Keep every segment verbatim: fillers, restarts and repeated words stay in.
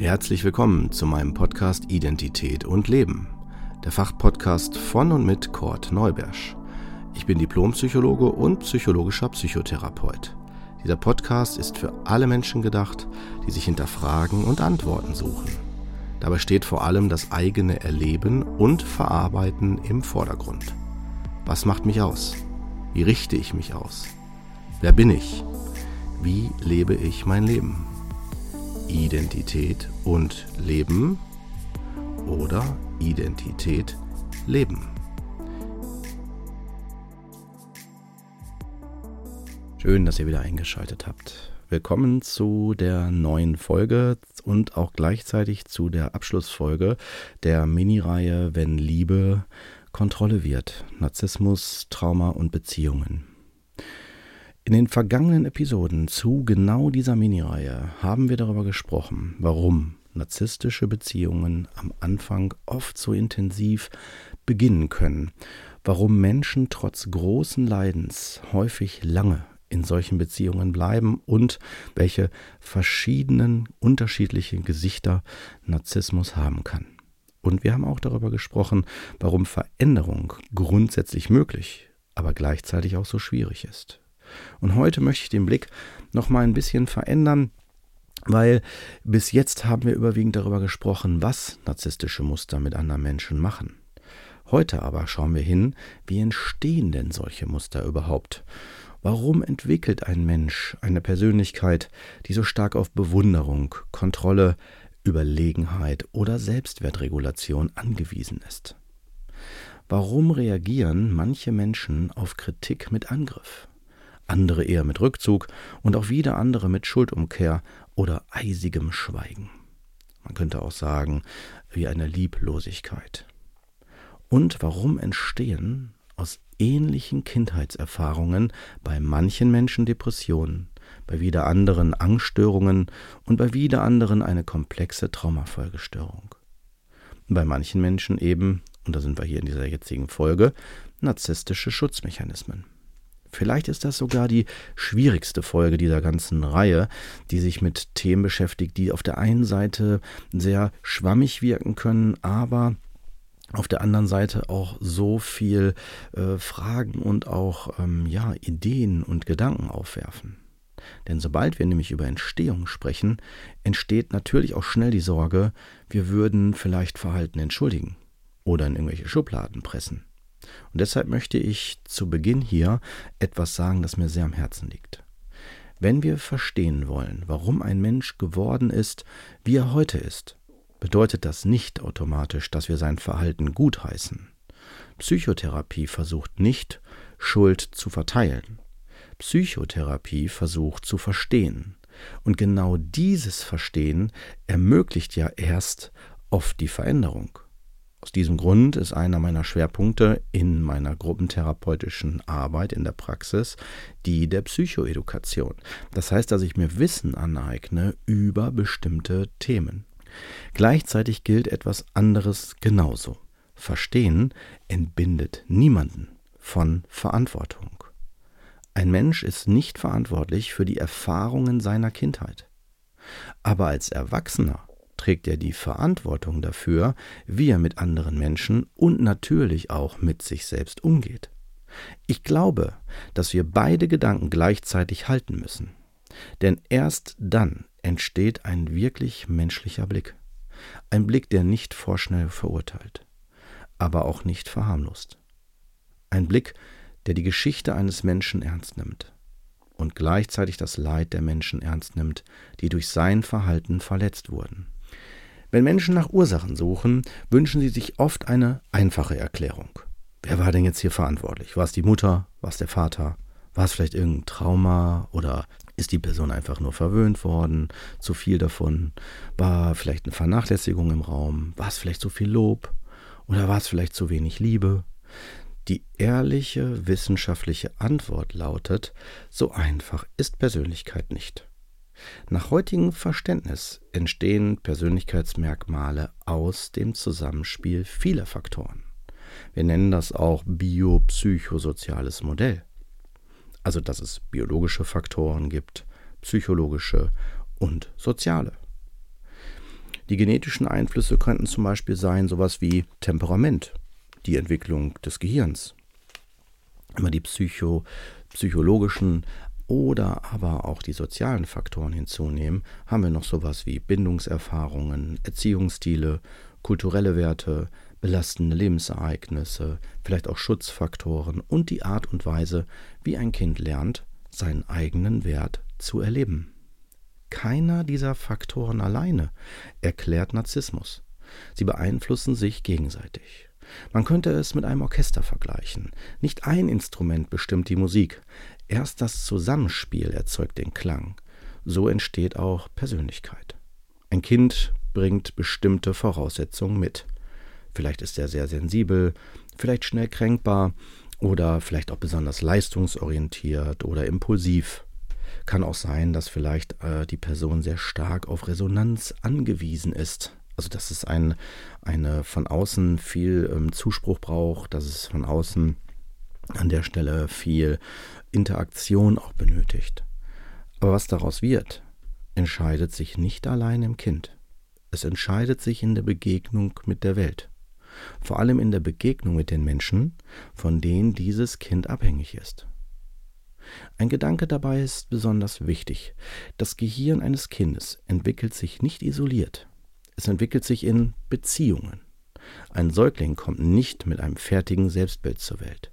Herzlich willkommen zu meinem Podcast Identität und Leben, der Fachpodcast von und mit Kurt Neubersch. Ich bin Diplompsychologe und psychologischer Psychotherapeut. Dieser Podcast ist für alle Menschen gedacht, die sich hinterfragen und Antworten suchen. Dabei steht vor allem das eigene Erleben und Verarbeiten im Vordergrund. Was macht mich aus? Wie richte ich mich aus? Wer bin ich? Wie lebe ich mein Leben? Identität und Leben oder Identität leben? Schön, dass ihr wieder eingeschaltet habt. Willkommen zu der neuen Folge und auch gleichzeitig zu der Abschlussfolge der Mini-Reihe Wenn Liebe Kontrolle wird. Narzissmus, Trauma und Beziehungen. In den vergangenen Episoden zu genau dieser Mini-Reihe haben wir darüber gesprochen, warum narzisstische Beziehungen am Anfang oft so intensiv beginnen können, warum Menschen trotz großen Leidens häufig lange in solchen Beziehungen bleiben und welche verschiedenen, unterschiedlichen Gesichter Narzissmus haben kann. Und wir haben auch darüber gesprochen, warum Veränderung grundsätzlich möglich, aber gleichzeitig auch so schwierig ist. Und heute möchte ich den Blick noch mal ein bisschen verändern, weil bis jetzt haben wir überwiegend darüber gesprochen, was narzisstische Muster mit anderen Menschen machen. Heute aber schauen wir hin, wie entstehen denn solche Muster überhaupt? Warum entwickelt ein Mensch eine Persönlichkeit, die so stark auf Bewunderung, Kontrolle, Überlegenheit oder Selbstwertregulation angewiesen ist? Warum reagieren manche Menschen auf Kritik mit Angriff? Andere eher mit Rückzug und auch wieder andere mit Schuldumkehr oder eisigem Schweigen. Man könnte auch sagen, wie eine Lieblosigkeit. Und warum entstehen aus ähnlichen Kindheitserfahrungen bei manchen Menschen Depressionen, bei wieder anderen Angststörungen und bei wieder anderen eine komplexe Traumafolgestörung? Bei manchen Menschen eben, und da sind wir hier in dieser jetzigen Folge, narzisstische Schutzmechanismen. Vielleicht ist das sogar die schwierigste Folge dieser ganzen Reihe, die sich mit Themen beschäftigt, die auf der einen Seite sehr schwammig wirken können, aber auf der anderen Seite auch so viel äh, Fragen und auch ähm, ja, Ideen und Gedanken aufwerfen. Denn sobald wir nämlich über Entstehung sprechen, entsteht natürlich auch schnell die Sorge, wir würden vielleicht Verhalten entschuldigen oder in irgendwelche Schubladen pressen. Und deshalb möchte ich zu Beginn hier etwas sagen, das mir sehr am Herzen liegt. Wenn wir verstehen wollen, warum ein Mensch geworden ist, wie er heute ist, bedeutet das nicht automatisch, dass wir sein Verhalten gutheißen. Psychotherapie versucht nicht, Schuld zu verteilen. Psychotherapie versucht zu verstehen. Und genau dieses Verstehen ermöglicht ja erst oft die Veränderung. Aus diesem Grund ist einer meiner Schwerpunkte in meiner gruppentherapeutischen Arbeit in der Praxis die der Psychoedukation. Das heißt, dass ich mir Wissen aneigne über bestimmte Themen. Gleichzeitig gilt etwas anderes genauso. Verstehen entbindet niemanden von Verantwortung. Ein Mensch ist nicht verantwortlich für die Erfahrungen seiner Kindheit. Aber als Erwachsener trägt er die Verantwortung dafür, wie er mit anderen Menschen und natürlich auch mit sich selbst umgeht. Ich glaube, dass wir beide Gedanken gleichzeitig halten müssen. Denn erst dann entsteht ein wirklich menschlicher Blick. Ein Blick, der nicht vorschnell verurteilt, aber auch nicht verharmlost. Ein Blick, der die Geschichte eines Menschen ernst nimmt und gleichzeitig das Leid der Menschen ernst nimmt, die durch sein Verhalten verletzt wurden. Wenn Menschen nach Ursachen suchen, wünschen sie sich oft eine einfache Erklärung. Wer war denn jetzt hier verantwortlich? War es die Mutter? War es der Vater? War es vielleicht irgendein Trauma? Oder ist die Person einfach nur verwöhnt worden? Zu viel davon? War vielleicht eine Vernachlässigung im Raum? War es vielleicht zu viel Lob? Oder war es vielleicht zu wenig Liebe? Die ehrliche, wissenschaftliche Antwort lautet, so einfach ist Persönlichkeit nicht. Nach heutigem Verständnis entstehen Persönlichkeitsmerkmale aus dem Zusammenspiel vieler Faktoren. Wir nennen das auch biopsychosoziales Modell. Also, dass es biologische Faktoren gibt, psychologische und soziale. Die genetischen Einflüsse könnten zum Beispiel sein sowas wie Temperament, die Entwicklung des Gehirns, immer die Psycho, psychologischen oder aber auch die sozialen Faktoren hinzunehmen, haben wir noch sowas wie Bindungserfahrungen, Erziehungsstile, kulturelle Werte, belastende Lebensereignisse, vielleicht auch Schutzfaktoren und die Art und Weise, wie ein Kind lernt, seinen eigenen Wert zu erleben. Keiner dieser Faktoren alleine erklärt Narzissmus. Sie beeinflussen sich gegenseitig. Man könnte es mit einem Orchester vergleichen. Nicht ein Instrument bestimmt die Musik. Erst das Zusammenspiel erzeugt den Klang. So entsteht auch Persönlichkeit. Ein Kind bringt bestimmte Voraussetzungen mit. Vielleicht ist er sehr sensibel, vielleicht schnell kränkbar oder vielleicht auch besonders leistungsorientiert oder impulsiv. Kann auch sein, dass vielleicht äh, die Person sehr stark auf Resonanz angewiesen ist. Also dass es ein, eine von außen viel ähm, Zuspruch braucht, dass es von außen an der Stelle viel Interaktion auch benötigt. Aber was daraus wird, entscheidet sich nicht allein im Kind. Es entscheidet sich in der Begegnung mit der Welt. Vor allem in der Begegnung mit den Menschen, von denen dieses Kind abhängig ist. Ein Gedanke dabei ist besonders wichtig. Das Gehirn eines Kindes entwickelt sich nicht isoliert. Es entwickelt sich in Beziehungen. Ein Säugling kommt nicht mit einem fertigen Selbstbild zur Welt.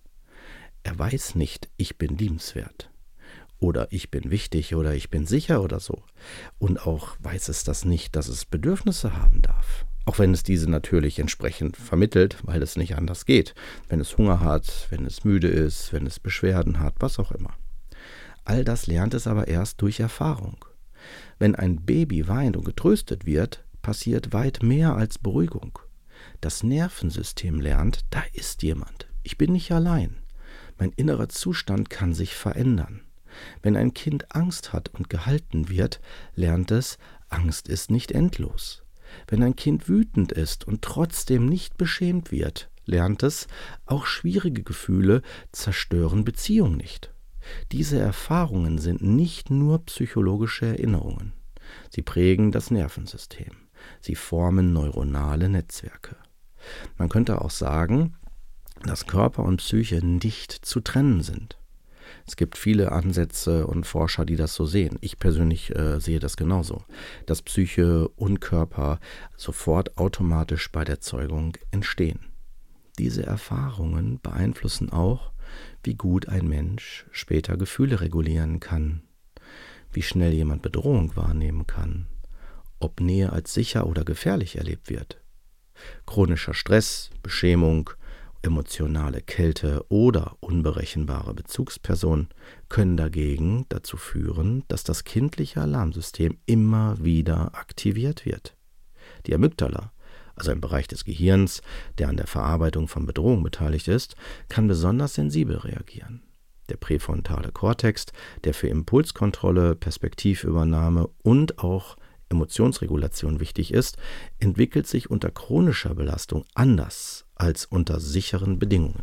Er weiß nicht, ich bin liebenswert oder ich bin wichtig oder ich bin sicher oder so. Und auch weiß es das nicht, dass es Bedürfnisse haben darf. Auch wenn es diese natürlich entsprechend vermittelt, weil es nicht anders geht. Wenn es Hunger hat, wenn es müde ist, wenn es Beschwerden hat, was auch immer. All das lernt es aber erst durch Erfahrung. Wenn ein Baby weint und getröstet wird, passiert weit mehr als Beruhigung. Das Nervensystem lernt, da ist jemand. Ich bin nicht allein. Mein innerer Zustand kann sich verändern. Wenn ein Kind Angst hat und gehalten wird, lernt es, Angst ist nicht endlos. Wenn ein Kind wütend ist und trotzdem nicht beschämt wird, lernt es, auch schwierige Gefühle zerstören Beziehungen nicht. Diese Erfahrungen sind nicht nur psychologische Erinnerungen. Sie prägen das Nervensystem. Sie formen neuronale Netzwerke. Man könnte auch sagen, dass Körper und Psyche nicht zu trennen sind. Es gibt viele Ansätze und Forscher, die das so sehen. Ich persönlich äh, sehe das genauso, dass Psyche und Körper sofort automatisch bei der Zeugung entstehen. Diese Erfahrungen beeinflussen auch, wie gut ein Mensch später Gefühle regulieren kann, wie schnell jemand Bedrohung wahrnehmen kann, ob Nähe als sicher oder gefährlich erlebt wird. Chronischer Stress, Beschämung, emotionale Kälte oder unberechenbare Bezugspersonen können dagegen dazu führen, dass das kindliche Alarmsystem immer wieder aktiviert wird. Die Amygdala, also ein Bereich des Gehirns, der an der Verarbeitung von Bedrohung beteiligt ist, kann besonders sensibel reagieren. Der präfrontale Kortex, der für Impulskontrolle, Perspektivübernahme und auch Emotionsregulation wichtig ist, entwickelt sich unter chronischer Belastung anders als unter sicheren Bedingungen.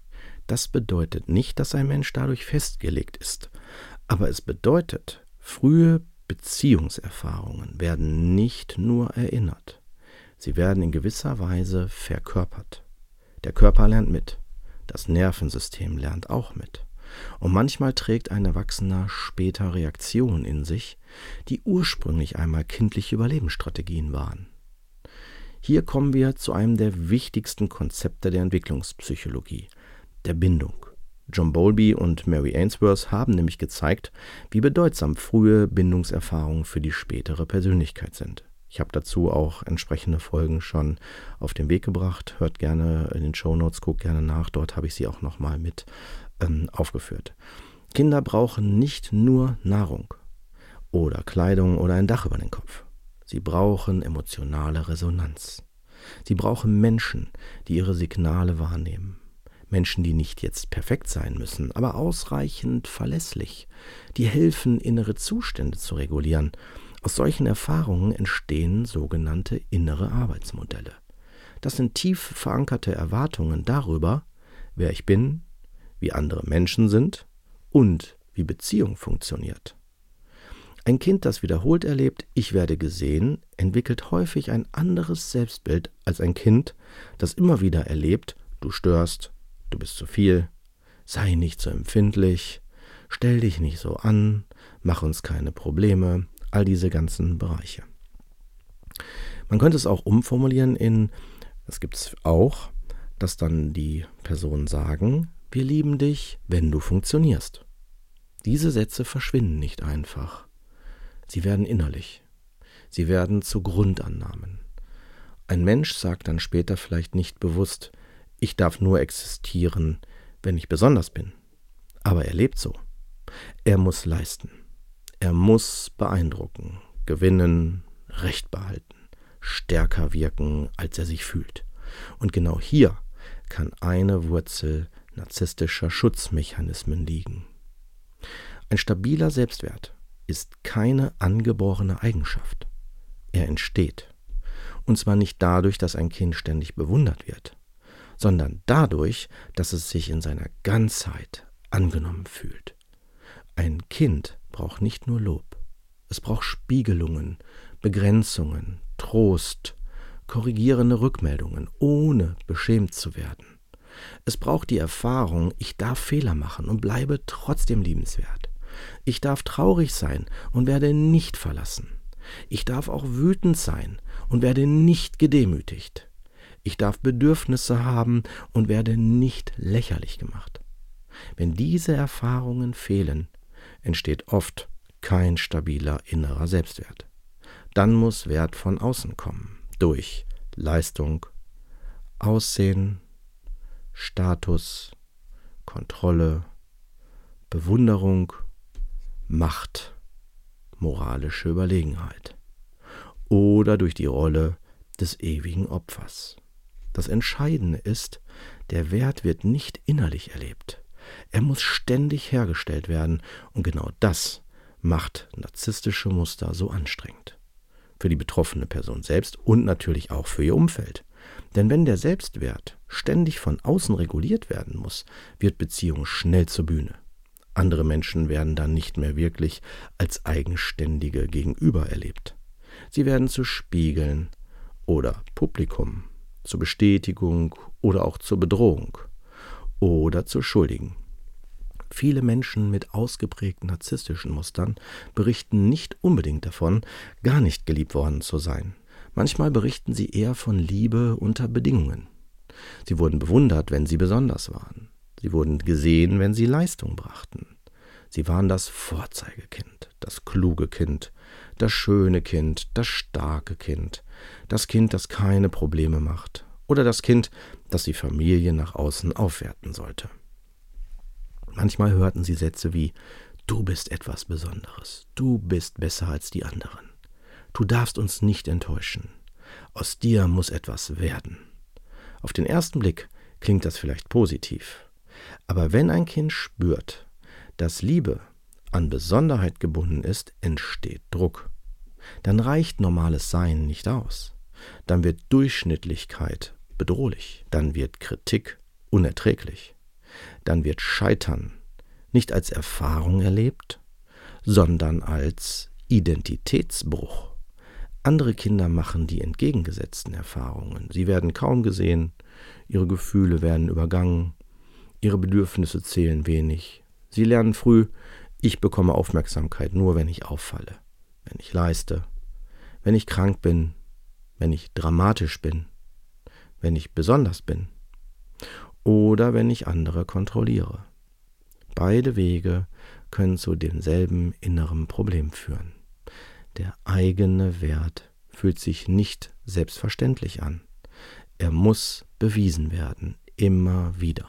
Das bedeutet nicht, dass ein Mensch dadurch festgelegt ist, aber es bedeutet, frühe Beziehungserfahrungen werden nicht nur erinnert. Sie werden in gewisser Weise verkörpert. Der Körper lernt mit, das Nervensystem lernt auch mit. Und manchmal trägt ein Erwachsener später Reaktionen in sich, die ursprünglich einmal kindliche Überlebensstrategien waren. Hier kommen wir zu einem der wichtigsten Konzepte der Entwicklungspsychologie, der Bindung. John Bowlby und Mary Ainsworth haben nämlich gezeigt, wie bedeutsam frühe Bindungserfahrungen für die spätere Persönlichkeit sind. Ich habe dazu auch entsprechende Folgen schon auf den Weg gebracht. Hört gerne in den Shownotes, guckt gerne nach. Dort habe ich sie auch nochmal mit ähm, aufgeführt. Kinder brauchen nicht nur Nahrung oder Kleidung oder ein Dach über den Kopf. Sie brauchen emotionale Resonanz. Sie brauchen Menschen, die ihre Signale wahrnehmen. Menschen, die nicht jetzt perfekt sein müssen, aber ausreichend verlässlich. Die helfen, innere Zustände zu regulieren. Aus solchen Erfahrungen entstehen sogenannte innere Arbeitsmodelle. Das sind tief verankerte Erwartungen darüber, wer ich bin, wie andere Menschen sind und wie Beziehung funktioniert. Ein Kind, das wiederholt erlebt, ich werde gesehen, entwickelt häufig ein anderes Selbstbild als ein Kind, das immer wieder erlebt, du störst, du bist zu viel, sei nicht so empfindlich, stell dich nicht so an, mach uns keine Probleme, all diese ganzen Bereiche. Man könnte es auch umformulieren in, das gibt es auch, dass dann die Personen sagen, wir lieben dich, wenn du funktionierst. Diese Sätze verschwinden nicht einfach. Sie werden innerlich. Sie werden zu Grundannahmen. Ein Mensch sagt dann später vielleicht nicht bewusst, ich darf nur existieren, wenn ich besonders bin. Aber er lebt so. Er muss leisten. Er muss beeindrucken, gewinnen, Recht behalten, stärker wirken, als er sich fühlt. Und genau hier kann eine Wurzel narzisstischer Schutzmechanismen liegen. Ein stabiler Selbstwert ist keine angeborene Eigenschaft. Er entsteht. Und zwar nicht dadurch, dass ein Kind ständig bewundert wird, sondern dadurch, dass es sich in seiner Ganzheit angenommen fühlt. Ein Kind braucht nicht nur Lob. Es braucht Spiegelungen, Begrenzungen, Trost, korrigierende Rückmeldungen, ohne beschämt zu werden. Es braucht die Erfahrung, ich darf Fehler machen und bleibe trotzdem liebenswert. Ich darf traurig sein und werde nicht verlassen. Ich darf auch wütend sein und werde nicht gedemütigt. Ich darf Bedürfnisse haben und werde nicht lächerlich gemacht. Wenn diese Erfahrungen fehlen, entsteht oft kein stabiler innerer Selbstwert. Dann muss Wert von außen kommen, durch Leistung, Aussehen, Status, Kontrolle, Bewunderung, Macht, moralische Überlegenheit oder durch die Rolle des ewigen Opfers. Das Entscheidende ist, der Wert wird nicht innerlich erlebt. Er muss ständig hergestellt werden und genau das macht narzisstische Muster so anstrengend. Für die betroffene Person selbst und natürlich auch für ihr Umfeld. Denn wenn der Selbstwert ständig von außen reguliert werden muss, wird Beziehung schnell zur Bühne. Andere Menschen werden dann nicht mehr wirklich als eigenständige Gegenüber erlebt. Sie werden zu Spiegeln oder Publikum, zur Bestätigung oder auch zur Bedrohung oder zu Schuldigen. Viele Menschen mit ausgeprägten narzisstischen Mustern berichten nicht unbedingt davon, gar nicht geliebt worden zu sein. Manchmal berichten sie eher von Liebe unter Bedingungen. Sie wurden bewundert, wenn sie besonders waren. Sie wurden gesehen, wenn sie Leistung brachten. Sie waren das Vorzeigekind, das kluge Kind, das schöne Kind, das starke Kind, das Kind, das keine Probleme macht oder das Kind, das die Familie nach außen aufwerten sollte. Manchmal hörten sie Sätze wie, du bist etwas Besonderes, du bist besser als die anderen, du darfst uns nicht enttäuschen, aus dir muss etwas werden. Auf den ersten Blick klingt das vielleicht positiv, aber wenn ein Kind spürt, dass Liebe an Besonderheit gebunden ist, entsteht Druck. Dann reicht normales Sein nicht aus. Dann wird Durchschnittlichkeit bedrohlich. Dann wird Kritik unerträglich. Dann wird Scheitern nicht als Erfahrung erlebt, sondern als Identitätsbruch. Andere Kinder machen die entgegengesetzten Erfahrungen. Sie werden kaum gesehen, ihre Gefühle werden übergangen, ihre Bedürfnisse zählen wenig. Sie lernen früh, ich bekomme Aufmerksamkeit nur, wenn ich auffalle, wenn ich leiste, wenn ich krank bin, wenn ich dramatisch bin, wenn ich besonders bin oder wenn ich andere kontrolliere. Beide Wege können zu demselben inneren Problem führen. Der eigene Wert fühlt sich nicht selbstverständlich an. Er muss bewiesen werden, immer wieder.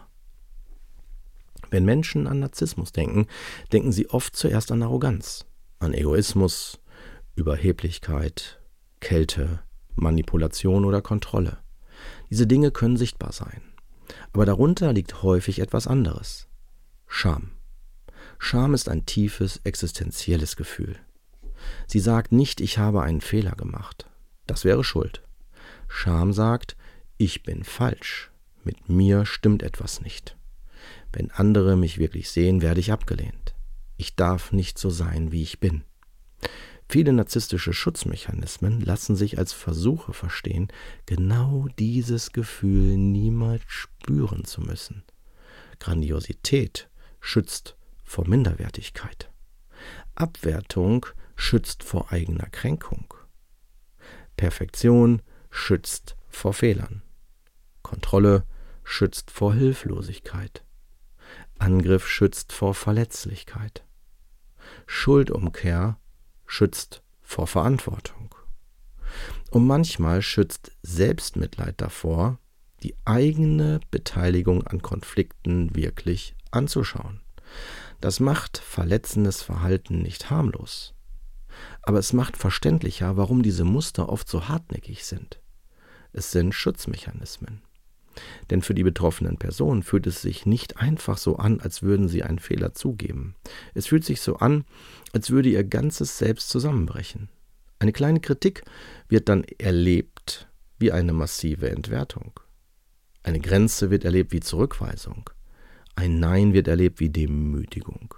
Wenn Menschen an Narzissmus denken, denken sie oft zuerst an Arroganz, an Egoismus, Überheblichkeit, Kälte, Manipulation oder Kontrolle. Diese Dinge können sichtbar sein. Aber darunter liegt häufig etwas anderes. Scham. Scham ist ein tiefes, existenzielles Gefühl. Sie sagt nicht, ich habe einen Fehler gemacht. Das wäre Schuld. Scham sagt, ich bin falsch. Mit mir stimmt etwas nicht. Wenn andere mich wirklich sehen, werde ich abgelehnt. Ich darf nicht so sein, wie ich bin. Viele narzisstische Schutzmechanismen lassen sich als Versuche verstehen, genau dieses Gefühl niemals spüren zu müssen. Grandiosität schützt vor Minderwertigkeit. Abwertung schützt vor eigener Kränkung. Perfektion schützt vor Fehlern. Kontrolle schützt vor Hilflosigkeit. Angriff schützt vor Verletzlichkeit. Schuldumkehr schützt vor Verantwortung. Und manchmal schützt Selbstmitleid davor, die eigene Beteiligung an Konflikten wirklich anzuschauen. Das macht verletzendes Verhalten nicht harmlos. Aber es macht verständlicher, warum diese Muster oft so hartnäckig sind. Es sind Schutzmechanismen. Denn für die betroffenen Personen fühlt es sich nicht einfach so an, als würden sie einen Fehler zugeben. Es fühlt sich so an, als würde ihr ganzes Selbst zusammenbrechen. Eine kleine Kritik wird dann erlebt wie eine massive Entwertung. Eine Grenze wird erlebt wie Zurückweisung. Ein Nein wird erlebt wie Demütigung.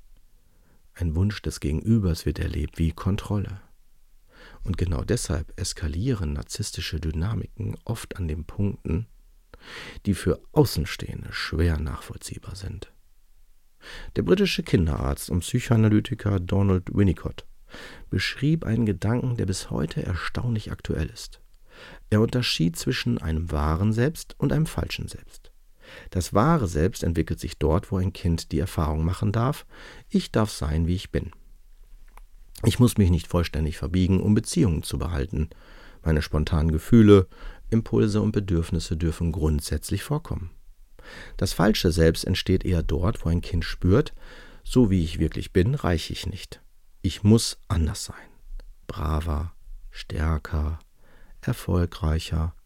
Ein Wunsch des Gegenübers wird erlebt wie Kontrolle. Und genau deshalb eskalieren narzisstische Dynamiken oft an den Punkten, die für Außenstehende schwer nachvollziehbar sind. Der britische Kinderarzt und Psychoanalytiker Donald Winnicott beschrieb einen Gedanken, der bis heute erstaunlich aktuell ist. Er unterschied zwischen einem wahren Selbst und einem falschen Selbst. Das wahre Selbst entwickelt sich dort, wo ein Kind die Erfahrung machen darf: Ich darf sein, wie ich bin. Ich muss mich nicht vollständig verbiegen, um Beziehungen zu behalten. Meine spontanen Gefühle, Impulse und Bedürfnisse dürfen grundsätzlich vorkommen. Das falsche Selbst entsteht eher dort, wo ein Kind spürt: So wie ich wirklich bin, reiche ich nicht. Ich muss anders sein. Braver, stärker, erfolgreicher,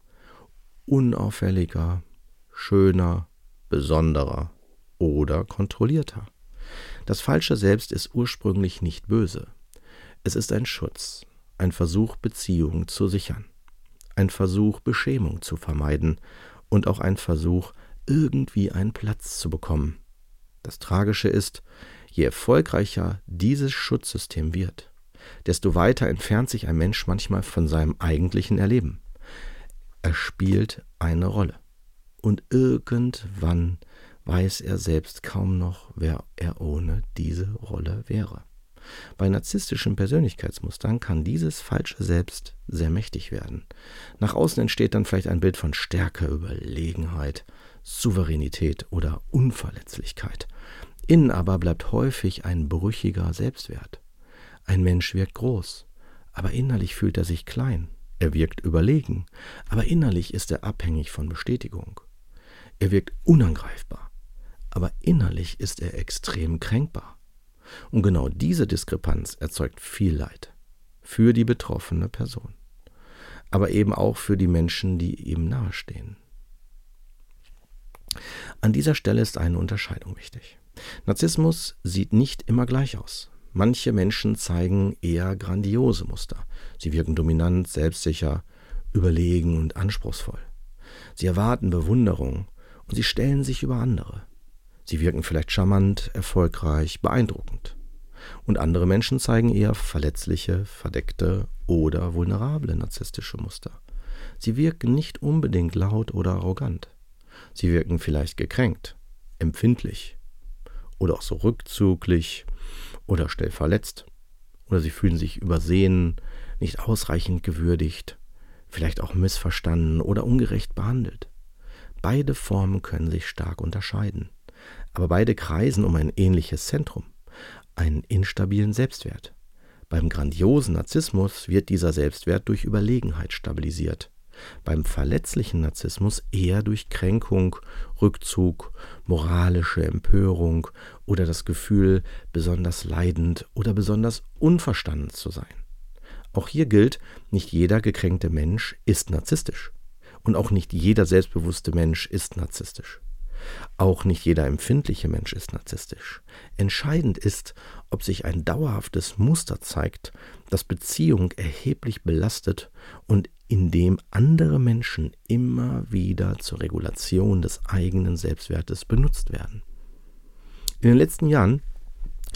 unauffälliger, schöner, besonderer oder kontrollierter. Das falsche Selbst ist ursprünglich nicht böse. Es ist ein Schutz, ein Versuch, Beziehungen zu sichern, ein Versuch, Beschämung zu vermeiden und auch ein Versuch, irgendwie einen Platz zu bekommen. Das Tragische ist, je erfolgreicher dieses Schutzsystem wird, desto weiter entfernt sich ein Mensch manchmal von seinem eigentlichen Erleben. Er spielt eine Rolle. Und irgendwann weiß er selbst kaum noch, wer er ohne diese Rolle wäre. Bei narzisstischen Persönlichkeitsmustern kann dieses falsche Selbst sehr mächtig werden. Nach außen entsteht dann vielleicht ein Bild von Stärke, Überlegenheit, Souveränität oder Unverletzlichkeit. Innen aber bleibt häufig ein brüchiger Selbstwert. Ein Mensch wirkt groß, aber innerlich fühlt er sich klein. Er wirkt überlegen, aber innerlich ist er abhängig von Bestätigung. Er wirkt unangreifbar, aber innerlich ist er extrem kränkbar. Und genau diese Diskrepanz erzeugt viel Leid für die betroffene Person, aber eben auch für die Menschen, die ihm nahestehen. An dieser Stelle ist eine Unterscheidung wichtig. Narzissmus sieht nicht immer gleich aus. Manche Menschen zeigen eher grandiose Muster. Sie wirken dominant, selbstsicher, überlegen und anspruchsvoll. Sie erwarten Bewunderung und sie stellen sich über andere. Sie wirken vielleicht charmant, erfolgreich, beeindruckend. Und andere Menschen zeigen eher verletzliche, verdeckte oder vulnerable narzisstische Muster. Sie wirken nicht unbedingt laut oder arrogant. Sie wirken vielleicht gekränkt, empfindlich oder auch so rückzüglich oder schnell verletzt. Oder sie fühlen sich übersehen, nicht ausreichend gewürdigt, vielleicht auch missverstanden oder ungerecht behandelt. Beide Formen können sich stark unterscheiden, aber beide kreisen um ein ähnliches Zentrum, einen instabilen Selbstwert. Beim grandiosen Narzissmus wird dieser Selbstwert durch Überlegenheit stabilisiert, beim verletzlichen Narzissmus eher durch Kränkung, Rückzug, moralische Empörung oder das Gefühl, besonders leidend oder besonders unverstanden zu sein. Auch hier gilt, nicht jeder gekränkte Mensch ist narzisstisch. Und auch nicht jeder selbstbewusste Mensch ist narzisstisch. Auch nicht jeder empfindliche Mensch ist narzisstisch. Entscheidend ist, ob sich ein dauerhaftes Muster zeigt, das Beziehung erheblich belastet und in dem andere Menschen immer wieder zur Regulation des eigenen Selbstwertes benutzt werden. In den letzten Jahren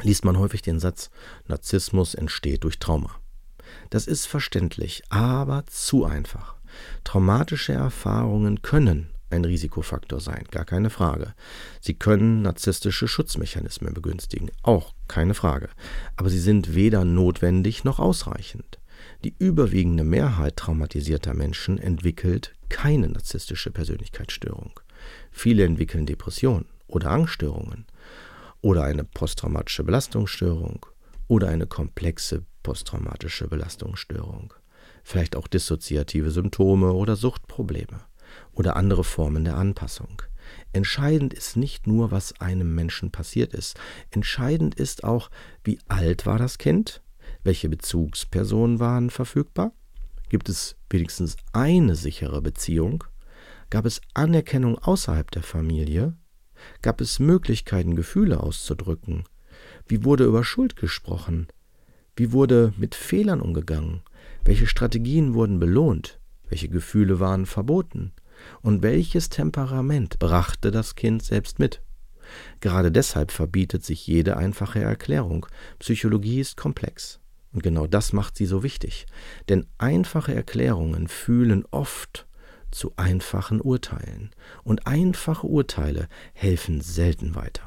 liest man häufig den Satz, Narzissmus entsteht durch Trauma. Das ist verständlich, aber zu einfach. Traumatische Erfahrungen können ein Risikofaktor sein, gar keine Frage. Sie können narzisstische Schutzmechanismen begünstigen, auch keine Frage. Aber sie sind weder notwendig noch ausreichend. Die überwiegende Mehrheit traumatisierter Menschen entwickelt keine narzisstische Persönlichkeitsstörung. Viele entwickeln Depressionen oder Angststörungen oder eine posttraumatische Belastungsstörung oder eine komplexe posttraumatische Belastungsstörung. Vielleicht auch dissoziative Symptome oder Suchtprobleme oder andere Formen der Anpassung. Entscheidend ist nicht nur, was einem Menschen passiert ist. Entscheidend ist auch, wie alt war das Kind, welche Bezugspersonen waren verfügbar, gibt es wenigstens eine sichere Beziehung, gab es Anerkennung außerhalb der Familie, gab es Möglichkeiten, Gefühle auszudrücken, wie wurde über Schuld gesprochen, wie wurde mit Fehlern umgegangen, welche Strategien wurden belohnt, welche Gefühle waren verboten und welches Temperament brachte das Kind selbst mit. Gerade deshalb verbietet sich jede einfache Erklärung. Psychologie ist komplex. Und genau das macht sie so wichtig. Denn einfache Erklärungen führen oft zu einfachen Urteilen. Und einfache Urteile helfen selten weiter.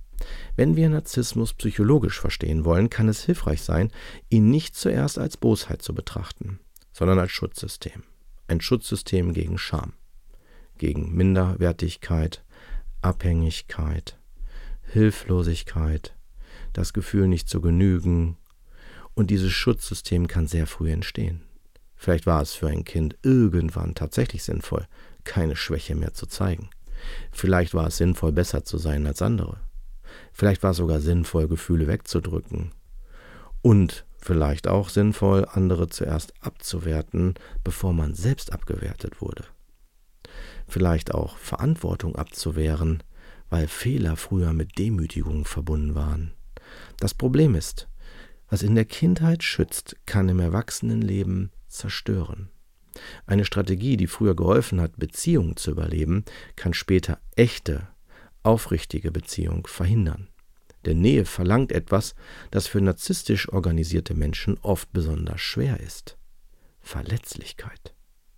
Wenn wir Narzissmus psychologisch verstehen wollen, kann es hilfreich sein, ihn nicht zuerst als Bosheit zu betrachten, sondern als Schutzsystem. Ein Schutzsystem gegen Scham, gegen Minderwertigkeit, Abhängigkeit, Hilflosigkeit, das Gefühl nicht zu genügen. Und dieses Schutzsystem kann sehr früh entstehen. Vielleicht war es für ein Kind irgendwann tatsächlich sinnvoll, keine Schwäche mehr zu zeigen. Vielleicht war es sinnvoll, besser zu sein als andere. Vielleicht war es sogar sinnvoll, Gefühle wegzudrücken. Und vielleicht auch sinnvoll, andere zuerst abzuwerten, bevor man selbst abgewertet wurde. Vielleicht auch Verantwortung abzuwehren, weil Fehler früher mit Demütigung verbunden waren. Das Problem ist, was in der Kindheit schützt, kann im Erwachsenenleben zerstören. Eine Strategie, die früher geholfen hat, Beziehungen zu überleben, kann später echte, aufrichtige Beziehung verhindern. Denn Nähe verlangt etwas, das für narzisstisch organisierte Menschen oft besonders schwer ist: Verletzlichkeit.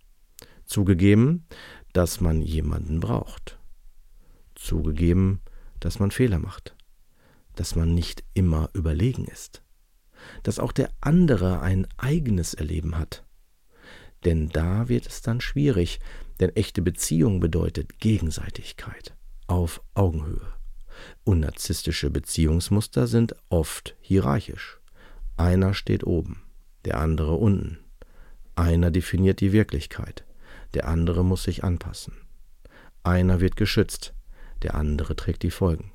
Zugegeben, dass man jemanden braucht. Zugegeben, dass man Fehler macht. Dass man nicht immer überlegen ist. Dass auch der andere ein eigenes Erleben hat. Denn da wird es dann schwierig, denn echte Beziehung bedeutet Gegenseitigkeit auf Augenhöhe. Und narzisstische Beziehungsmuster sind oft hierarchisch. Einer steht oben, der andere unten. Einer definiert die Wirklichkeit, der andere muss sich anpassen. Einer wird geschützt, der andere trägt die Folgen.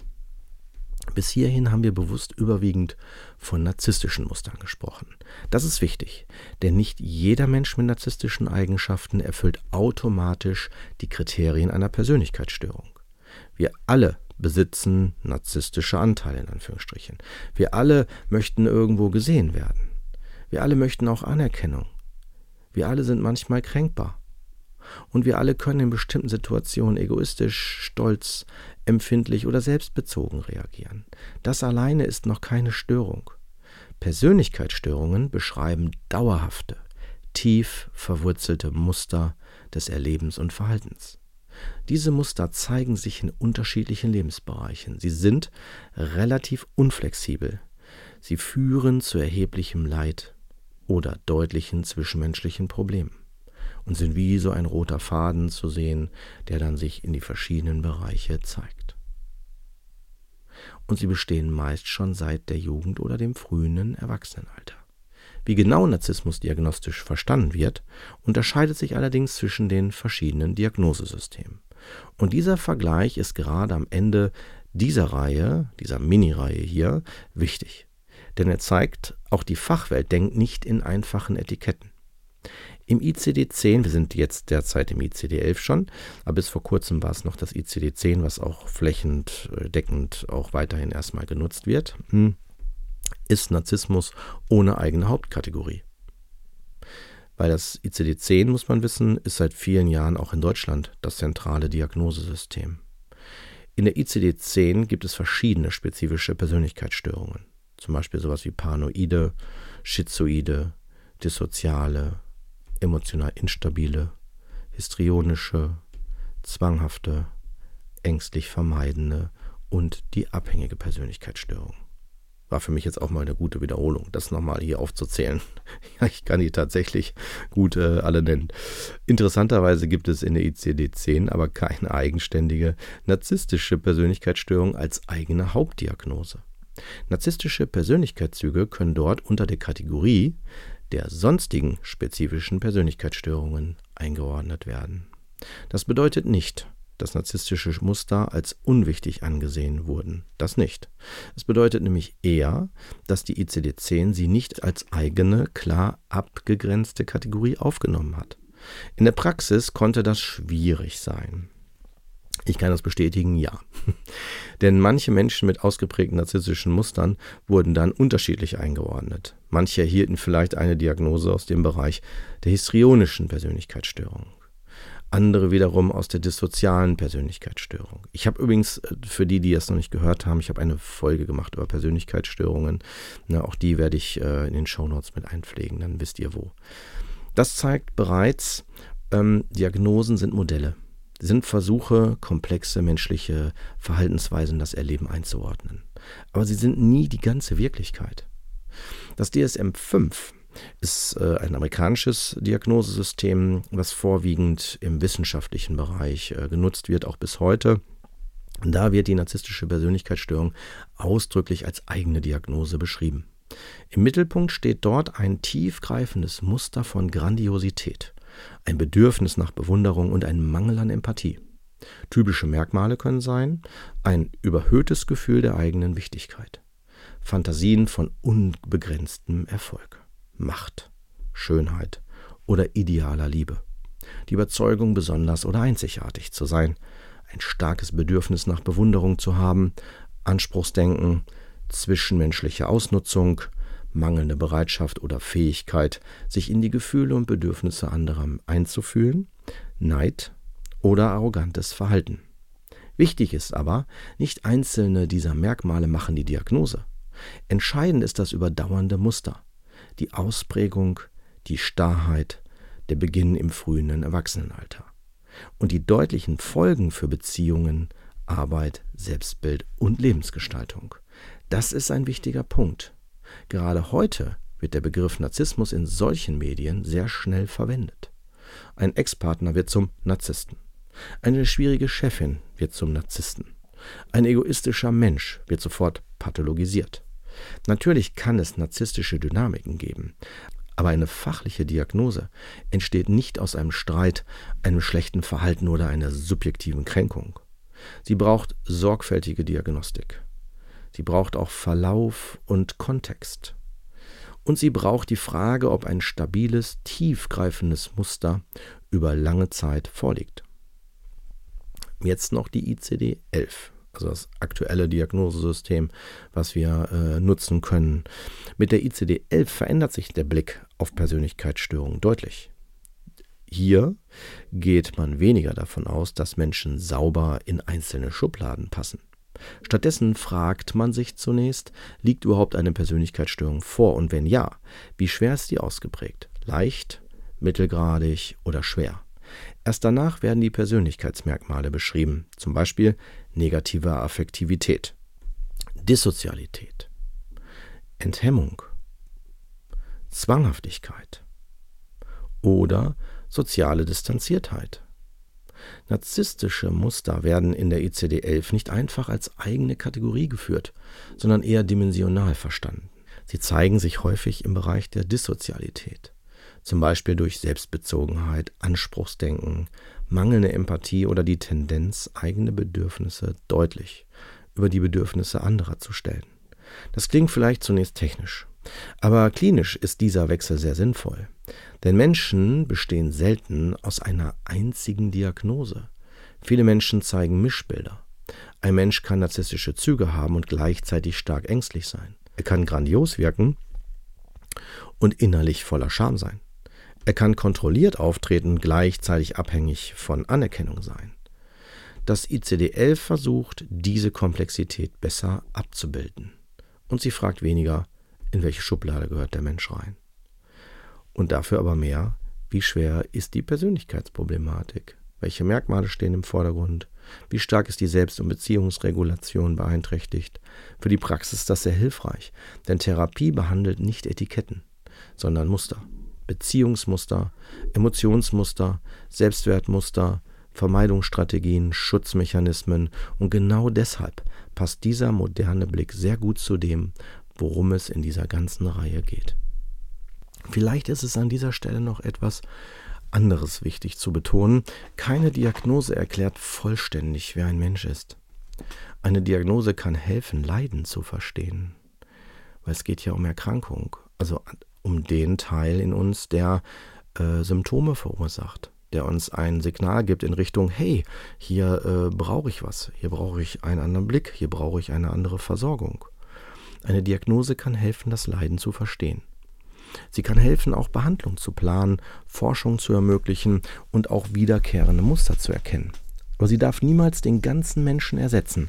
Bis hierhin haben wir bewusst überwiegend von narzisstischen Mustern gesprochen. Das ist wichtig, denn nicht jeder Mensch mit narzisstischen Eigenschaften erfüllt automatisch die Kriterien einer Persönlichkeitsstörung. Wir alle besitzen narzisstische Anteile, in Anführungsstrichen. Wir alle möchten irgendwo gesehen werden. Wir alle möchten auch Anerkennung. Wir alle sind manchmal kränkbar. Und wir alle können in bestimmten Situationen egoistisch, stolz, empfindlich oder selbstbezogen reagieren. Das alleine ist noch keine Störung. Persönlichkeitsstörungen beschreiben dauerhafte, tief verwurzelte Muster des Erlebens und Verhaltens. Diese Muster zeigen sich in unterschiedlichen Lebensbereichen. Sie sind relativ unflexibel. Sie führen zu erheblichem Leid oder deutlichen zwischenmenschlichen Problemen und sind wie so ein roter Faden zu sehen, der dann sich in die verschiedenen Bereiche zeigt. Und sie bestehen meist schon seit der Jugend oder dem frühen Erwachsenenalter. Wie genau Narzissmus diagnostisch verstanden wird, unterscheidet sich allerdings zwischen den verschiedenen Diagnosesystemen. Und dieser Vergleich ist gerade am Ende dieser Reihe, dieser Mini-Reihe hier, wichtig. Denn er zeigt, auch die Fachwelt denkt nicht in einfachen Etiketten. Im I C D zehn, wir sind jetzt derzeit im I C D elf schon, aber bis vor kurzem war es noch das I C D zehn, was auch flächendeckend auch weiterhin erstmal genutzt wird, ist Narzissmus ohne eigene Hauptkategorie. Weil das I C D zehn, muss man wissen, ist seit vielen Jahren auch in Deutschland das zentrale Diagnosesystem. In der I C D zehn gibt es verschiedene spezifische Persönlichkeitsstörungen, zum Beispiel sowas wie Paranoide, Schizoide, Dissoziale, emotional instabile, histrionische, zwanghafte, ängstlich vermeidende und die abhängige Persönlichkeitsstörung. War für mich jetzt auch mal eine gute Wiederholung, das nochmal hier aufzuzählen. Ja, ich kann die tatsächlich gut äh, alle nennen. Interessanterweise gibt es in der I C D zehn aber keine eigenständige narzisstische Persönlichkeitsstörung als eigene Hauptdiagnose. Narzisstische Persönlichkeitszüge können dort unter der Kategorie der sonstigen spezifischen Persönlichkeitsstörungen eingeordnet werden. Das bedeutet nicht, dass narzisstische Muster als unwichtig angesehen wurden. Das nicht. Es bedeutet nämlich eher, dass die I C D zehn sie nicht als eigene, klar abgegrenzte Kategorie aufgenommen hat. In der Praxis konnte das schwierig sein. Ich kann das bestätigen, ja. Denn manche Menschen mit ausgeprägten narzisstischen Mustern wurden dann unterschiedlich eingeordnet. Manche erhielten vielleicht eine Diagnose aus dem Bereich der histrionischen Persönlichkeitsstörung. Andere wiederum aus der dissozialen Persönlichkeitsstörung. Ich habe übrigens, für die, die das noch nicht gehört haben, ich habe eine Folge gemacht über Persönlichkeitsstörungen. Na, auch die werde ich äh, in den Shownotes mit einpflegen, dann wisst ihr wo. Das zeigt bereits, ähm, Diagnosen sind Modelle. Sie sind Versuche, komplexe menschliche Verhaltensweisen, das Erleben einzuordnen. Aber sie sind nie die ganze Wirklichkeit. Das D S M fünf ist äh, ein amerikanisches Diagnosesystem, was vorwiegend im wissenschaftlichen Bereich äh, genutzt wird, auch bis heute. Da wird die narzisstische Persönlichkeitsstörung ausdrücklich als eigene Diagnose beschrieben. Im Mittelpunkt steht dort ein tiefgreifendes Muster von Grandiosität, ein Bedürfnis nach Bewunderung und ein Mangel an Empathie. Typische Merkmale können sein: ein überhöhtes Gefühl der eigenen Wichtigkeit, Fantasien von unbegrenztem Erfolg, Macht, Schönheit oder idealer Liebe, die Überzeugung, besonders oder einzigartig zu sein, ein starkes Bedürfnis nach Bewunderung zu haben, Anspruchsdenken, zwischenmenschliche Ausnutzung, mangelnde Bereitschaft oder Fähigkeit, sich in die Gefühle und Bedürfnisse anderer einzufühlen, Neid oder arrogantes Verhalten. Wichtig ist aber, nicht einzelne dieser Merkmale machen die Diagnose. Entscheidend ist das überdauernde Muster, die Ausprägung, die Starrheit, der Beginn im frühen Erwachsenenalter und die deutlichen Folgen für Beziehungen, Arbeit, Selbstbild und Lebensgestaltung. Das ist ein wichtiger Punkt. Gerade heute wird der Begriff Narzissmus in solchen Medien sehr schnell verwendet. Ein Ex-Partner wird zum Narzissten. Eine schwierige Chefin wird zum Narzissten. Ein egoistischer Mensch wird sofort pathologisiert. Natürlich kann es narzisstische Dynamiken geben, aber eine fachliche Diagnose entsteht nicht aus einem Streit, einem schlechten Verhalten oder einer subjektiven Kränkung. Sie braucht sorgfältige Diagnostik. Sie braucht auch Verlauf und Kontext. Und sie braucht die Frage, ob ein stabiles, tiefgreifendes Muster über lange Zeit vorliegt. Jetzt noch die I C D elf, also das aktuelle Diagnosesystem, was wir äh, nutzen können. Mit der I C D elf verändert sich der Blick auf Persönlichkeitsstörungen deutlich. Hier geht man weniger davon aus, dass Menschen sauber in einzelne Schubladen passen. Stattdessen fragt man sich zunächst, liegt überhaupt eine Persönlichkeitsstörung vor und wenn ja, wie schwer ist die ausgeprägt? Leicht, mittelgradig oder schwer? Erst danach werden die Persönlichkeitsmerkmale beschrieben, zum Beispiel negative Affektivität, Dissozialität, Enthemmung, Zwanghaftigkeit oder soziale Distanziertheit. Narzisstische Muster werden in der I C D elf nicht einfach als eigene Kategorie geführt, sondern eher dimensional verstanden. Sie zeigen sich häufig im Bereich der Dissozialität, zum Beispiel durch Selbstbezogenheit, Anspruchsdenken, mangelnde Empathie oder die Tendenz, eigene Bedürfnisse deutlich über die Bedürfnisse anderer zu stellen. Das klingt vielleicht zunächst technisch, aber klinisch ist dieser Wechsel sehr sinnvoll. Denn Menschen bestehen selten aus einer einzigen Diagnose. Viele Menschen zeigen Mischbilder. Ein Mensch kann narzisstische Züge haben und gleichzeitig stark ängstlich sein. Er kann grandios wirken und innerlich voller Scham sein. Er kann kontrolliert auftreten und gleichzeitig abhängig von Anerkennung sein. Das I C D elf versucht, diese Komplexität besser abzubilden. Und sie fragt weniger, in welche Schublade gehört der Mensch rein. Und dafür aber mehr, wie schwer ist die Persönlichkeitsproblematik? Welche Merkmale stehen im Vordergrund? Wie stark ist die Selbst- und Beziehungsregulation beeinträchtigt? Für die Praxis ist das sehr hilfreich, denn Therapie behandelt nicht Etiketten, sondern Muster. Beziehungsmuster, Emotionsmuster, Selbstwertmuster, Vermeidungsstrategien, Schutzmechanismen, und genau deshalb passt dieser moderne Blick sehr gut zu dem, worum es in dieser ganzen Reihe geht. Vielleicht ist es an dieser Stelle noch etwas anderes wichtig zu betonen. Keine Diagnose erklärt vollständig, wer ein Mensch ist. Eine Diagnose kann helfen, Leiden zu verstehen, weil es geht ja um Erkrankung, also um den Teil in uns, der äh, Symptome verursacht, der uns ein Signal gibt in Richtung, hey, hier äh, brauche ich was, hier brauche ich einen anderen Blick, hier brauche ich eine andere Versorgung. Eine Diagnose kann helfen, das Leiden zu verstehen. Sie kann helfen, auch Behandlung zu planen, Forschung zu ermöglichen und auch wiederkehrende Muster zu erkennen. Aber sie darf niemals den ganzen Menschen ersetzen.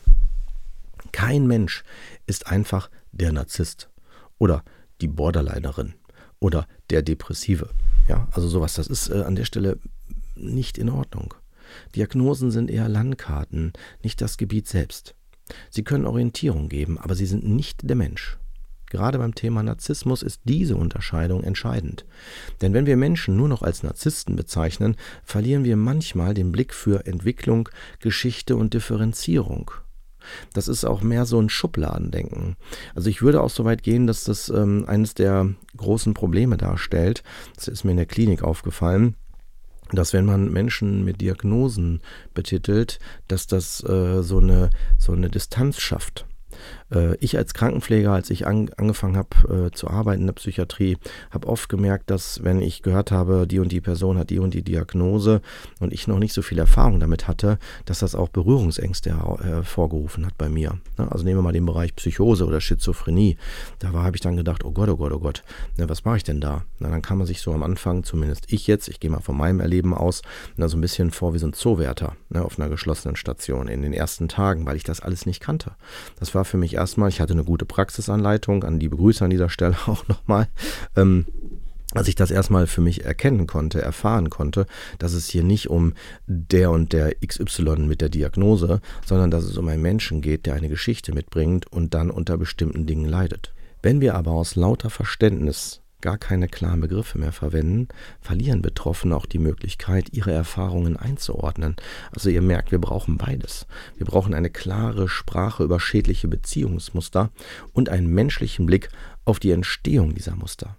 Kein Mensch ist einfach der Narzisst oder die Borderlinerin oder der Depressive. Ja, also sowas, das ist äh, an der Stelle nicht in Ordnung. Diagnosen sind eher Landkarten, nicht das Gebiet selbst. Sie können Orientierung geben, aber sie sind nicht der Mensch. Gerade beim Thema Narzissmus ist diese Unterscheidung entscheidend. Denn wenn wir Menschen nur noch als Narzissten bezeichnen, verlieren wir manchmal den Blick für Entwicklung, Geschichte und Differenzierung. Das ist auch mehr so ein Schubladendenken. Also ich würde auch so weit gehen, dass das ähm, eines der großen Probleme darstellt. Das ist mir in der Klinik aufgefallen, dass wenn man Menschen mit Diagnosen betitelt, dass das äh, so eine, so eine Distanz schafft. Ich als Krankenpfleger, als ich an, angefangen habe äh, zu arbeiten in der Psychiatrie, habe oft gemerkt, dass wenn ich gehört habe, die und die Person hat die und die Diagnose und ich noch nicht so viel Erfahrung damit hatte, dass das auch Berührungsängste hervorgerufen hat bei mir. Ne? Also nehmen wir mal den Bereich Psychose oder Schizophrenie. Da habe ich dann gedacht, oh Gott, oh Gott, oh Gott, ne, was mache ich denn da? Na, dann kann man sich so am Anfang, zumindest ich jetzt, ich gehe mal von meinem Erleben aus, na, so ein bisschen vor wie so ein Zoowärter, ne, auf einer geschlossenen Station in den ersten Tagen, weil ich das alles nicht kannte. Das war für mich erstmal, ich hatte eine gute Praxisanleitung, an die Grüße an dieser Stelle auch nochmal, ähm, als ich das erstmal für mich erkennen konnte, erfahren konnte, dass es hier nicht um der und der X Y mit der Diagnose, sondern dass es um einen Menschen geht, der eine Geschichte mitbringt und dann unter bestimmten Dingen leidet. Wenn wir aber aus lauter Verständnis gar keine klaren Begriffe mehr verwenden, verlieren Betroffene auch die Möglichkeit, ihre Erfahrungen einzuordnen. Also ihr merkt, wir brauchen beides. Wir brauchen eine klare Sprache über schädliche Beziehungsmuster und einen menschlichen Blick auf die Entstehung dieser Muster.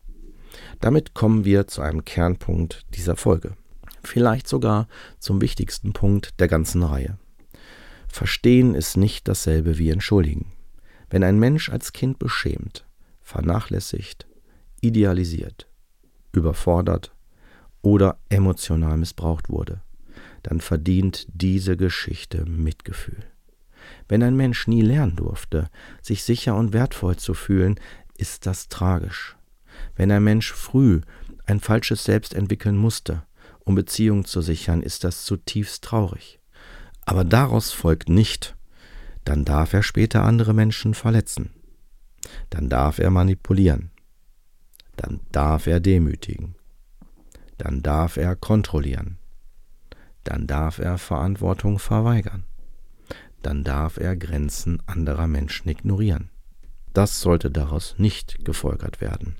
Damit kommen wir zu einem Kernpunkt dieser Folge. Vielleicht sogar zum wichtigsten Punkt der ganzen Reihe. Verstehen ist nicht dasselbe wie entschuldigen. Wenn ein Mensch als Kind beschämt, vernachlässigt, idealisiert, überfordert oder emotional missbraucht wurde, dann verdient diese Geschichte Mitgefühl. Wenn ein Mensch nie lernen durfte, sich sicher und wertvoll zu fühlen, ist das tragisch. Wenn ein Mensch früh ein falsches Selbst entwickeln musste, um Beziehungen zu sichern, ist das zutiefst traurig. Aber daraus folgt nicht, dann darf er später andere Menschen verletzen. Dann darf er manipulieren. Dann darf er demütigen. Dann darf er kontrollieren. Dann darf er Verantwortung verweigern. Dann darf er Grenzen anderer Menschen ignorieren. Das sollte daraus nicht gefolgert werden.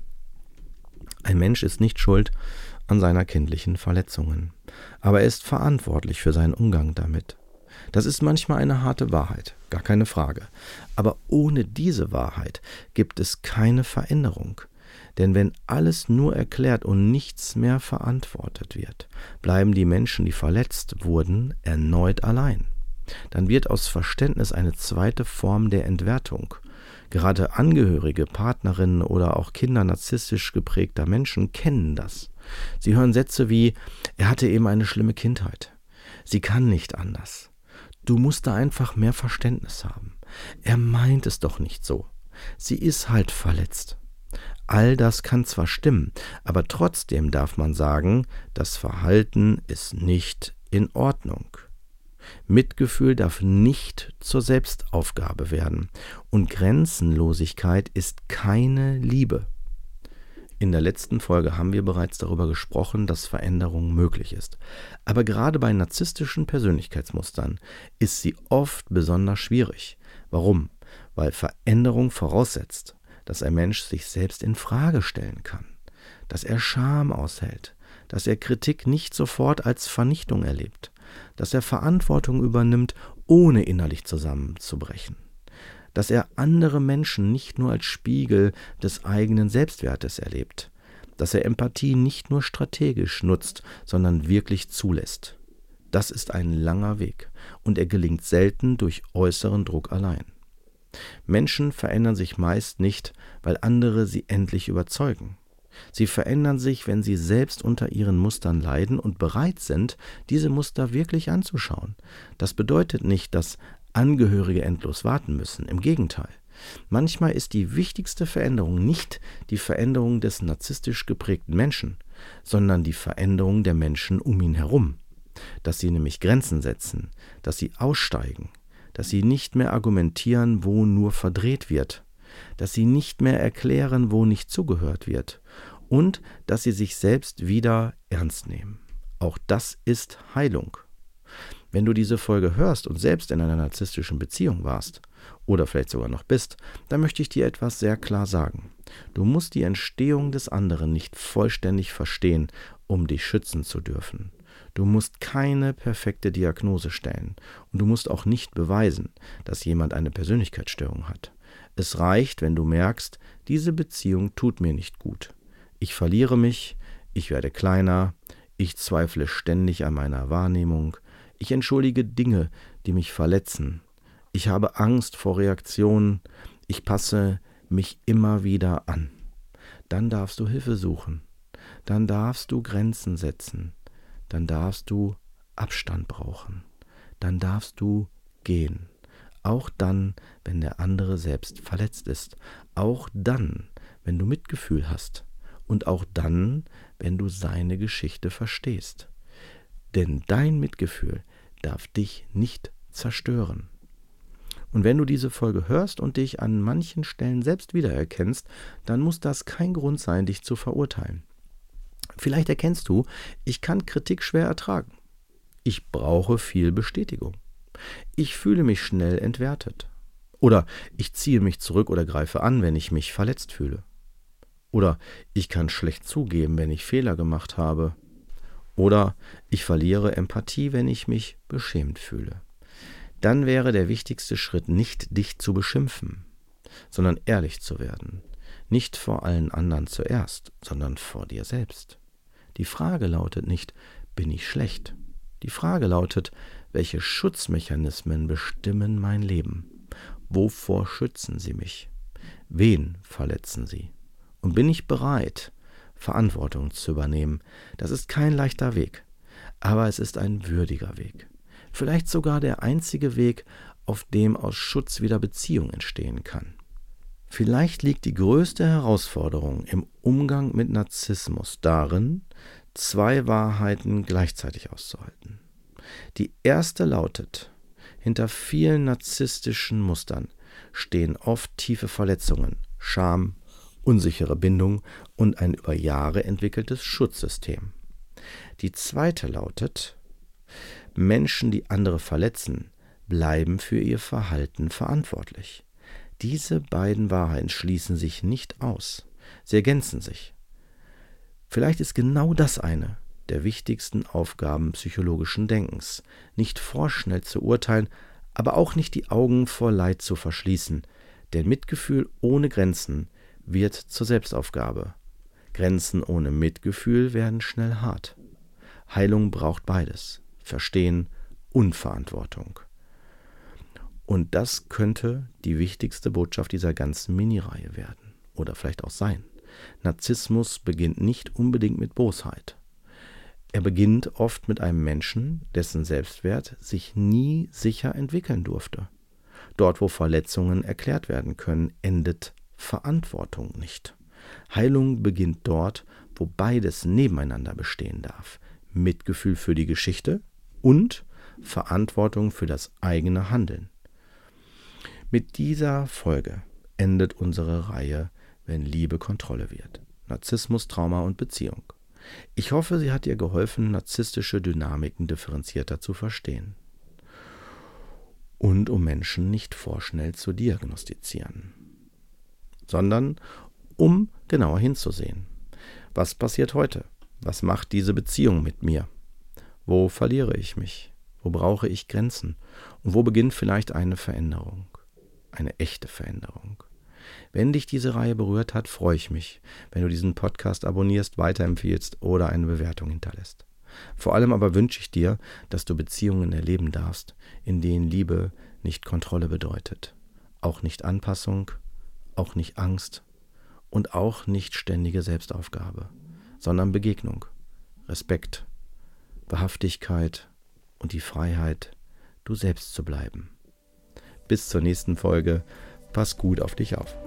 Ein Mensch ist nicht schuld an seiner kindlichen Verletzungen, aber er ist verantwortlich für seinen Umgang damit. Das ist manchmal eine harte Wahrheit, gar keine Frage. Aber ohne diese Wahrheit gibt es keine Veränderung. Denn wenn alles nur erklärt und nichts mehr verantwortet wird, bleiben die Menschen, die verletzt wurden, erneut allein. Dann wird aus Verständnis eine zweite Form der Entwertung. Gerade Angehörige, Partnerinnen oder auch Kinder narzisstisch geprägter Menschen kennen das. Sie hören Sätze wie, er hatte eben eine schlimme Kindheit. Sie kann nicht anders. Du musst da einfach mehr Verständnis haben. Er meint es doch nicht so. Sie ist halt verletzt. All das kann zwar stimmen, aber trotzdem darf man sagen, das Verhalten ist nicht in Ordnung. Mitgefühl darf nicht zur Selbstaufgabe werden. Und Grenzenlosigkeit ist keine Liebe. In der letzten Folge haben wir bereits darüber gesprochen, dass Veränderung möglich ist. Aber gerade bei narzisstischen Persönlichkeitsmustern ist sie oft besonders schwierig. Warum? Weil Veränderung voraussetzt, dass ein Mensch sich selbst in Frage stellen kann, dass er Scham aushält, dass er Kritik nicht sofort als Vernichtung erlebt, dass er Verantwortung übernimmt, ohne innerlich zusammenzubrechen, dass er andere Menschen nicht nur als Spiegel des eigenen Selbstwertes erlebt, dass er Empathie nicht nur strategisch nutzt, sondern wirklich zulässt. Das ist ein langer Weg und er gelingt selten durch äußeren Druck allein. Menschen verändern sich meist nicht, weil andere sie endlich überzeugen. Sie verändern sich, wenn sie selbst unter ihren Mustern leiden und bereit sind, diese Muster wirklich anzuschauen. Das bedeutet nicht, dass Angehörige endlos warten müssen. Im Gegenteil. Manchmal ist die wichtigste Veränderung nicht die Veränderung des narzisstisch geprägten Menschen, sondern die Veränderung der Menschen um ihn herum. Dass sie nämlich Grenzen setzen, dass sie aussteigen, dass sie nicht mehr argumentieren, wo nur verdreht wird, dass sie nicht mehr erklären, wo nicht zugehört wird und dass sie sich selbst wieder ernst nehmen. Auch das ist Heilung. Wenn du diese Folge hörst und selbst in einer narzisstischen Beziehung warst oder vielleicht sogar noch bist, dann möchte ich dir etwas sehr klar sagen. Du musst die Entstehung des anderen nicht vollständig verstehen, um dich schützen zu dürfen. Du musst keine perfekte Diagnose stellen und du musst auch nicht beweisen, dass jemand eine Persönlichkeitsstörung hat. Es reicht, wenn du merkst, diese Beziehung tut mir nicht gut. Ich verliere mich, ich werde kleiner, ich zweifle ständig an meiner Wahrnehmung, ich entschuldige Dinge, die mich verletzen. Ich habe Angst vor Reaktionen. Ich passe mich immer wieder an. Dann darfst du Hilfe suchen. Dann darfst du Grenzen setzen. Dann darfst du Abstand brauchen. Dann darfst du gehen. Auch dann, wenn der andere selbst verletzt ist. Auch dann, wenn du Mitgefühl hast. Und auch dann, wenn du seine Geschichte verstehst. Denn dein Mitgefühl darf dich nicht zerstören. Und wenn du diese Folge hörst und dich an manchen Stellen selbst wiedererkennst, dann muss das kein Grund sein, dich zu verurteilen. Vielleicht erkennst du, ich kann Kritik schwer ertragen. Ich brauche viel Bestätigung. Ich fühle mich schnell entwertet. Oder ich ziehe mich zurück oder greife an, wenn ich mich verletzt fühle. Oder ich kann schlecht zugeben, wenn ich Fehler gemacht habe. Oder ich verliere Empathie, wenn ich mich beschämt fühle. Dann wäre der wichtigste Schritt nicht, dich zu beschimpfen, sondern ehrlich zu werden. Nicht vor allen anderen zuerst, sondern vor dir selbst. Die Frage lautet nicht, bin ich schlecht? Die Frage lautet, welche Schutzmechanismen bestimmen mein Leben? Wovor schützen sie mich? Wen verletzen sie? Und bin ich bereit, Verantwortung zu übernehmen? Das ist kein leichter Weg, aber es ist ein würdiger Weg. Vielleicht sogar der einzige Weg, auf dem aus Schutz wieder Beziehung entstehen kann. Vielleicht liegt die größte Herausforderung im Umgang mit Narzissmus darin, zwei Wahrheiten gleichzeitig auszuhalten. Die erste lautet, hinter vielen narzisstischen Mustern stehen oft tiefe Verletzungen, Scham, unsichere Bindung und ein über Jahre entwickeltes Schutzsystem. Die zweite lautet, Menschen, die andere verletzen, bleiben für ihr Verhalten verantwortlich. Diese beiden Wahrheiten schließen sich nicht aus, sie ergänzen sich. Vielleicht ist genau das eine der wichtigsten Aufgaben psychologischen Denkens, nicht vorschnell zu urteilen, aber auch nicht die Augen vor Leid zu verschließen, denn Mitgefühl ohne Grenzen wird zur Selbstaufgabe. Grenzen ohne Mitgefühl werden schnell hart. Heilung braucht beides, Verstehen und Verantwortung. Und das könnte die wichtigste Botschaft dieser ganzen Minireihe werden. Oder vielleicht auch sein. Narzissmus beginnt nicht unbedingt mit Bosheit. Er beginnt oft mit einem Menschen, dessen Selbstwert sich nie sicher entwickeln durfte. Dort, wo Verletzungen erklärt werden können, endet Verantwortung nicht. Heilung beginnt dort, wo beides nebeneinander bestehen darf. Mitgefühl für die Geschichte und Verantwortung für das eigene Handeln. Mit dieser Folge endet unsere Reihe Wenn Liebe Kontrolle wird. Narzissmus, Trauma und Beziehung. Ich hoffe, sie hat dir geholfen, narzisstische Dynamiken differenzierter zu verstehen. Und um Menschen nicht vorschnell zu diagnostizieren, sondern um genauer hinzusehen. Was passiert heute? Was macht diese Beziehung mit mir? Wo verliere ich mich? Wo brauche ich Grenzen? Und wo beginnt vielleicht eine Veränderung? Eine echte Veränderung. Wenn dich diese Reihe berührt hat, freue ich mich, wenn du diesen Podcast abonnierst, weiterempfiehlst oder eine Bewertung hinterlässt. Vor allem aber wünsche ich dir, dass du Beziehungen erleben darfst, in denen Liebe nicht Kontrolle bedeutet, auch nicht Anpassung, auch nicht Angst und auch nicht ständige Selbstaufgabe, sondern Begegnung, Respekt, Wahrhaftigkeit und die Freiheit, du selbst zu bleiben. Bis zur nächsten Folge. Pass gut auf dich auf.